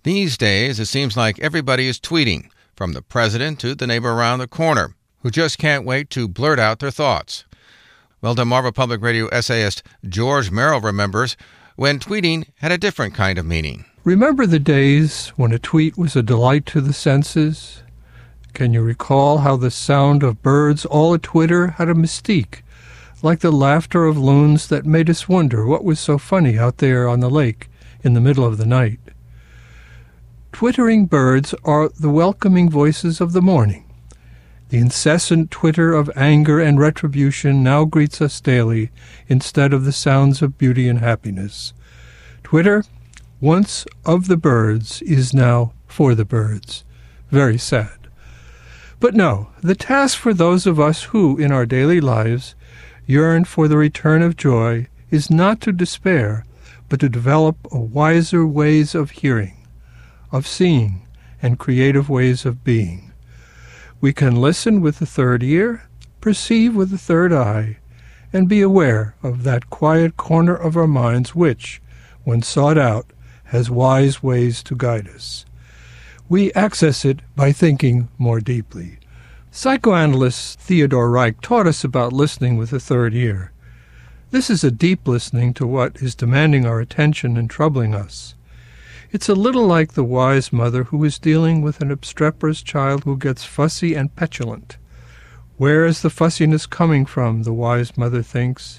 These days, it seems like everybody is tweeting, from the president to the neighbor around the corner, who just can't wait to blurt out their thoughts. Well, Delmarva Public Radio essayist George Merrill remembers when tweeting had a different kind of meaning. Remember the days when a tweet was a delight to the senses? Can you recall how the sound of birds all a-twitter had a mystique, like the laughter of loons that made us wonder what was so funny out there on the lake in the middle of the night? Twittering birds are the welcoming voices of the morning. The incessant twitter of anger and retribution now greets us daily instead of the sounds of beauty and happiness. Twitter, once of the birds, is now for the birds. Very sad. But no, the task for those of us who, in our daily lives, yearn for the return of joy is not to despair, but to develop a wiser ways of hearing, of seeing, and creative ways of being. We can listen with the third ear, perceive with the third eye, and be aware of that quiet corner of our minds which, when sought out, has wise ways to guide us. We access it by thinking more deeply. Psychoanalyst Theodore Reich taught us about listening with the third ear. This is a deep listening to what is demanding our attention and troubling us. It's a little like the wise mother who is dealing with an obstreperous child who gets fussy and petulant. Where is the fussiness coming from, the wise mother thinks?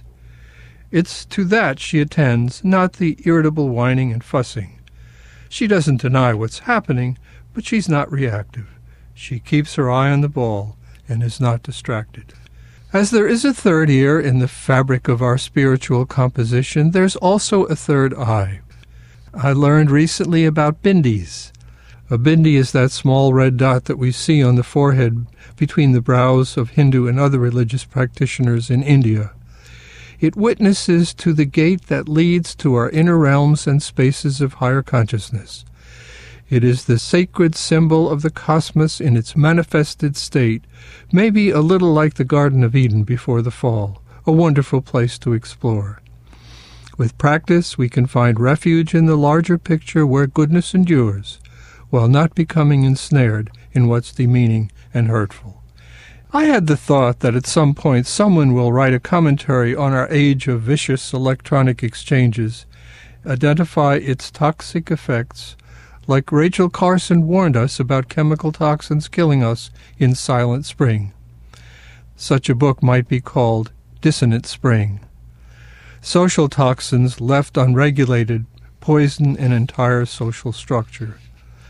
It's to that she attends, not the irritable whining and fussing. She doesn't deny what's happening, but she's not reactive. She keeps her eye on the ball and is not distracted. As there is a third ear in the fabric of our spiritual composition, there's also a third eye. I learned recently about bindis. A bindi is that small red dot that we see on the forehead between the brows of Hindu and other religious practitioners in India. It witnesses to the gate that leads to our inner realms and spaces of higher consciousness. It is the sacred symbol of the cosmos in its manifested state, maybe a little like the Garden of Eden before the fall, a wonderful place to explore. With practice, we can find refuge in the larger picture where goodness endures, while not becoming ensnared in what's demeaning and hurtful. I had the thought that at some point someone will write a commentary on our age of vicious electronic exchanges, identify its toxic effects, like Rachel Carson warned us about chemical toxins killing us in Silent Spring. Such a book might be called Dissonant Spring. Social toxins left unregulated poison an entire social structure.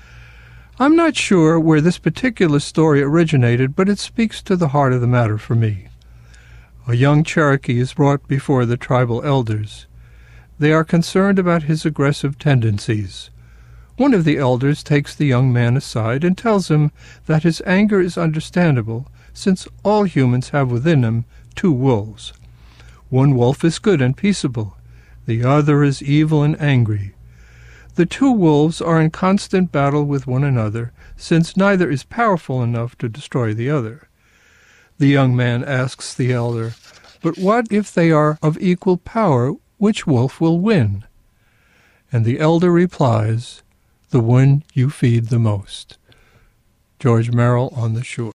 I'm not sure where this particular story originated, but it speaks to the heart of the matter for me. A young Cherokee is brought before the tribal elders. They are concerned about his aggressive tendencies. One of the elders takes the young man aside and tells him that his anger is understandable, since all humans have within them two wolves. One wolf is good and peaceable. The other is evil and angry. The two wolves are in constant battle with one another, since neither is powerful enough to destroy the other. The young man asks the elder, "But what if they are of equal power? Which wolf will win?" And the elder replies, "The one you feed the most." George Merrill, On the Shore.